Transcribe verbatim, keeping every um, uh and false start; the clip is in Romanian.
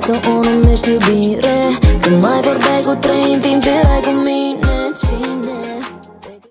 viață o numești iubire? Când mai vorbeai cu trei în timp ce erai cu mine?